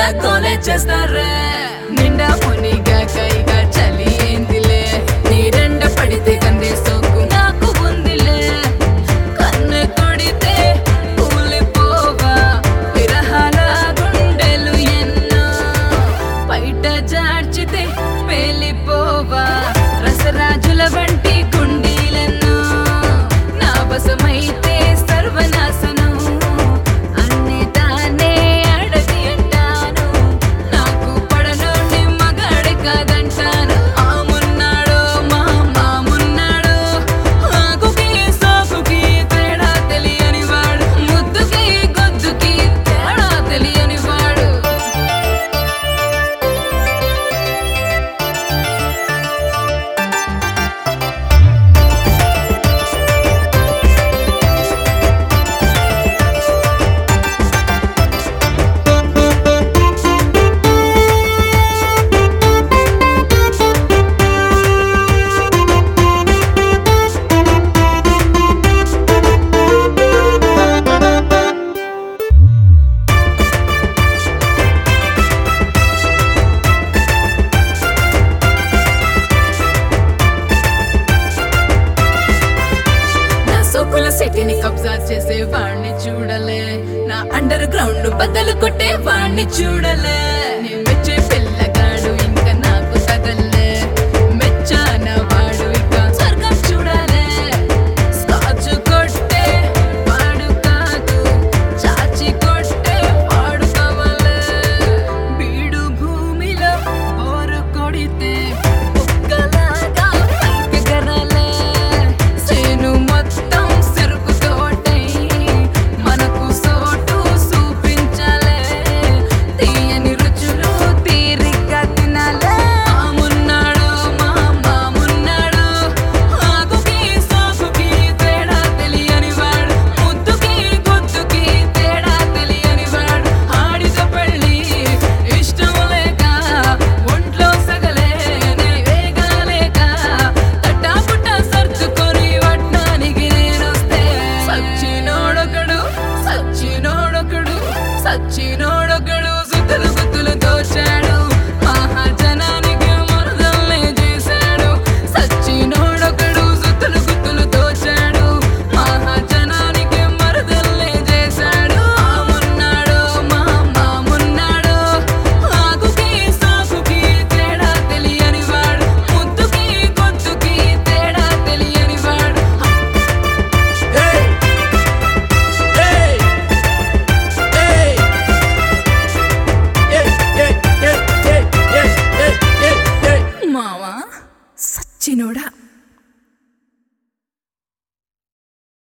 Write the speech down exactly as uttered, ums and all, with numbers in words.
గోలే చేస్తారే నిండా మునిగా కైగా చలి ఏందిలే నీరెండ పడితే కందే సోకు నాకు ఉందిలే కన్ను కొడితే కూలిపోవా విరహాల గుండెలు ఎన్నో బయట జాడ్చితే పేలిపోవా రసరాజుల వంటి గుండీలెన్నో నా వశమైతే సర్వనాశనం అన్ని తానే అడగి అంటాను నాకు పడనోని మగాడి కాదంటాను ఆమున్నాడో మా మామున్నాడో ఆకుకి సాకుకి తేడా తెలియని వాడు ముద్దుకి గొద్దుకి తేడా తెలియని వాడు సోకుల సిటీని కబ్జా చేసే వాణ్ణి చూడలే నా అండర్ గ్రౌండ్ బద్దలు కొట్టే వాణ్ణి చూడలే నీ మెచ్చే పిల్లగాడు ఇంకా నాకు తగల్లే మెచ్చాన వాడు ఇక స్వర్గం చూడలే స్కాచ్ కొట్టే వాడు కాదు చాచి కొట్టే వాడు కావాలే బీడు భూమిలో బోరు కొడితే కుక్కలాగా పైకి గరలే సేను మొత్తం మనకు సోటు చూపించాలే తీయని రుచులు తీరిగ్గా తినాలే ఆమున్నాడో మా మామున్నాడో ఆకుకి సాకుకి తేడా తెలియని వాడు ముద్దుకి గుద్దుకి తేడా తెలియని వాడు ఆడితో పెళ్ళి ఇష్టం లేక ఒంట్లో సగలే వేగాలేక తట్టాపుట్ట సర్దుకొని వడ్డానికి నేనొస్తే సచ్చినోడొకడు సచ్చినోడొకడు సచ్చినోడొకడు